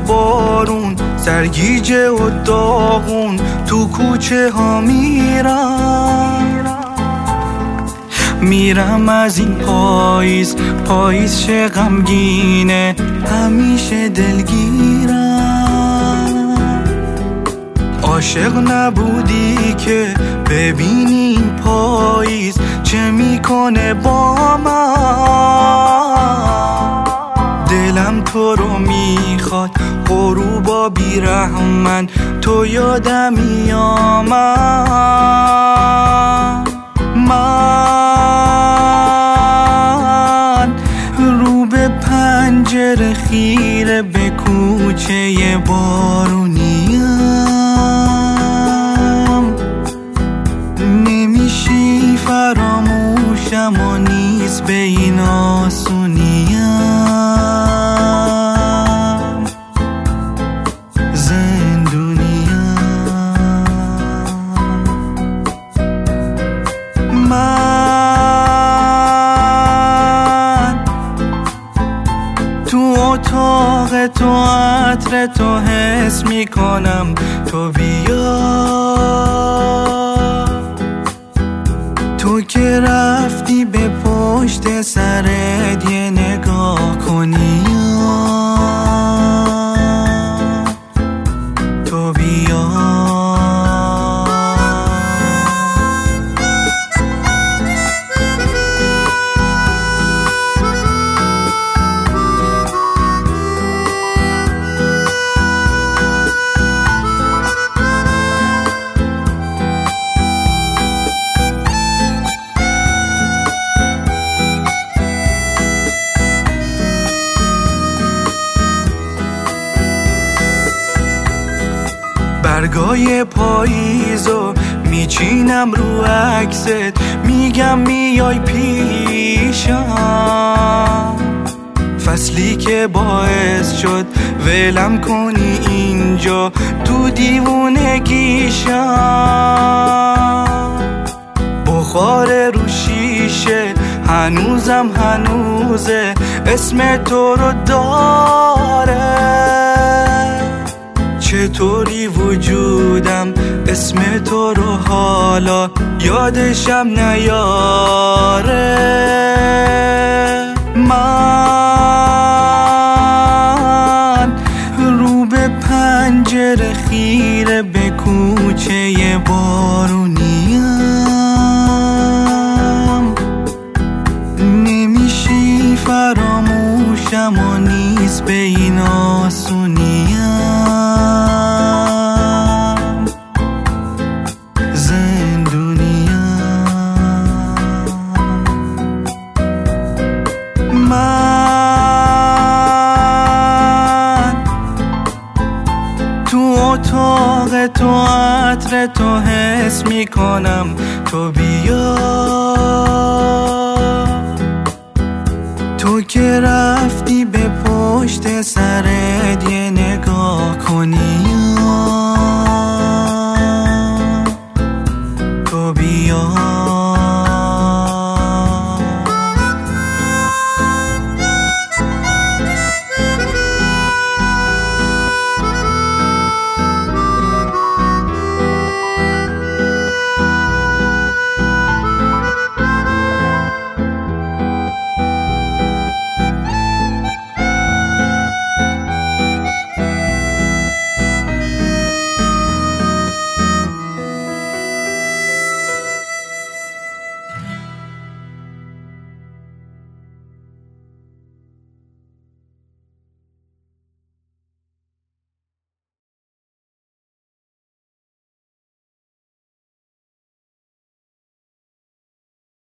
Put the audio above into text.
بارون، سرگیجه و داغون تو کوچه ها میرم از این پاییز چه غمگینه، همیشه دلگیرم. عاشق نبودی که ببینی این پاییز چه میکنه با من. دلم تو رو میخواد غروبا بیرحمن، تو یادم میامد. من رو به پنجره خیره به کوچه بارونیم، نمیشی فراموشم و نیست به این آسونیم. من تو اتاق تو عطر تو حس میکنم، تو بیا. تو که رفتی به پشت سرت یه نگاه کنی، تو بیا. برگای پاییزو میچینم رو عکست، میگم میای پیشم. فصلی که باعث شد ولم کنی اینجا تو دیوونگیشم. بخار رو شیشه هنوزم هنوزه، اسم تو رو داره. چطوری وجودم اسم تو رو حالا یادشم نیاره. من رو به پنجره خیره به کوچه بارونیم، نمیشی فراموشم و نیست به این آسونیم. من تو اتاق تو عطر تو حس میکنم، تو بیا. تو که رفتی به پشت